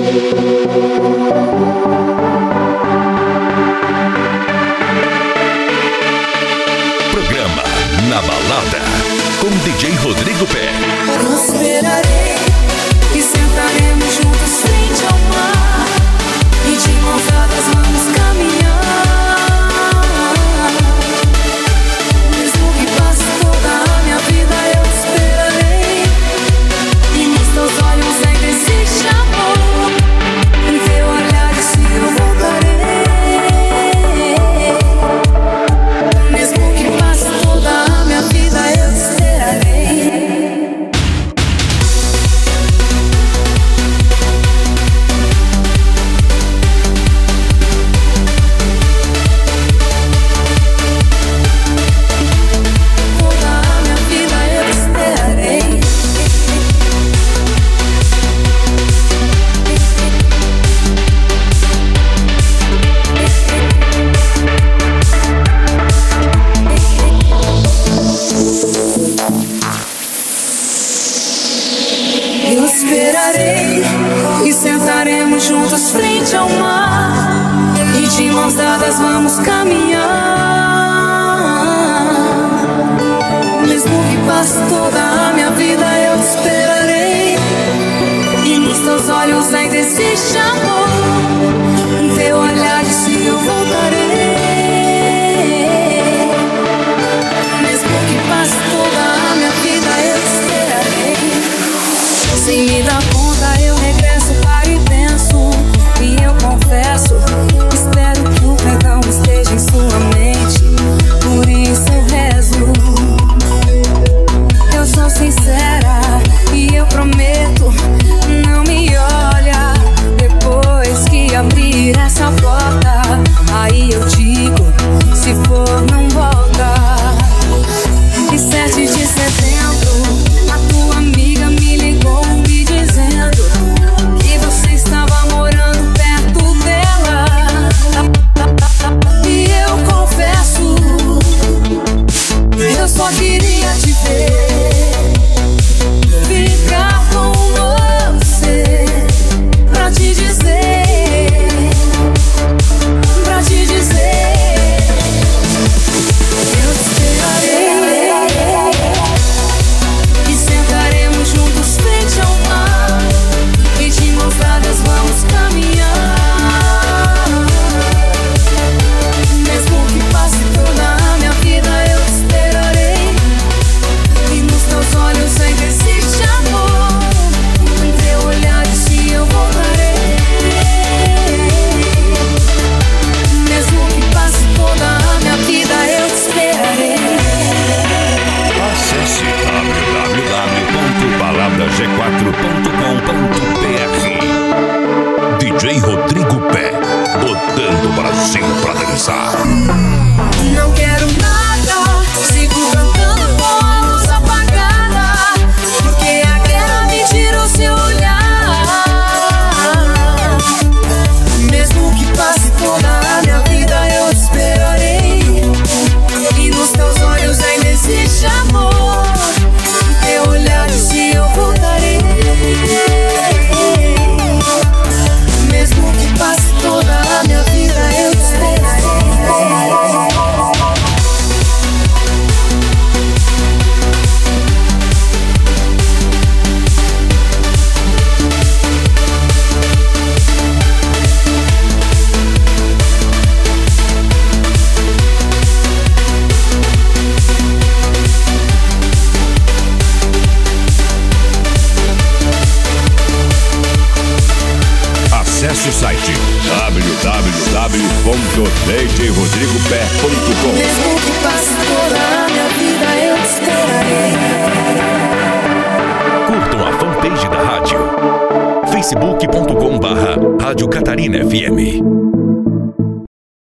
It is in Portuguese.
Programa Na Balada com DJ Rodrigo Pé. Eu esperarei e sentaremos juntos frente ao mar e de mãos dadas vamos caminhar. Mesmo que passe toda a minha vida eu esperarei e nos teus olhos ainda existe amor. Em teu olhar se eu voltarei. Mesmo que passe toda a minha vida eu esperarei. Eu esperarei e sentaremos juntos frente ao mar e de mãos dadas vamos caminhar. Mesmo que passe toda a minha vida eu te esperarei e nos teus olhos ainda existe amor. Em teu olhar se eu voltarei. Mesmo que passe toda a minha vida eu te esperarei. Sem me dar conta eu regresso para e penso. E eu confesso, espero que o perdão esteja em sua mente. Por isso eu rezo. Eu sou sincera e eu prometo, não me olha. Depois que abrir essa porta, aí eu digo, se for não volta. E 7 de setembro a tua amiga me ligou me dizendo que você estava morando perto dela. E eu confesso, eu só queria te ver, ficar com você, pra te dizer, eu te esperarei e sentaremos juntos frente ao mar e de mãos dadas vamos caminhar. Mesmo que passe toda a minha vida eu te esperarei e nos teus olhos ainda existe amor. Em teu olhar se eu voltarei. Mesmo que passe toda a minha vida eu te esperarei. Acesse www.baladag4.com.br. DJ Rodrigo Pé, botando o Brasil pra dançar. Não quero nada, sigo cantando com a luz apagada, porque a guerra me tira o seu olhar. Mesmo que passe toda a minha vida eu te esperarei e nos teus olhos ainda existe amor. Em teu olhar se eu voltarei. Mesmo que passe toda a minha vida eu te esperarei. Acesse o site www.djrodrigopé.com. Mesmo que passe toda a minha vida eu te esperarei. Curtam a fanpage da rádio facebook.com/Rádio Catarina FM.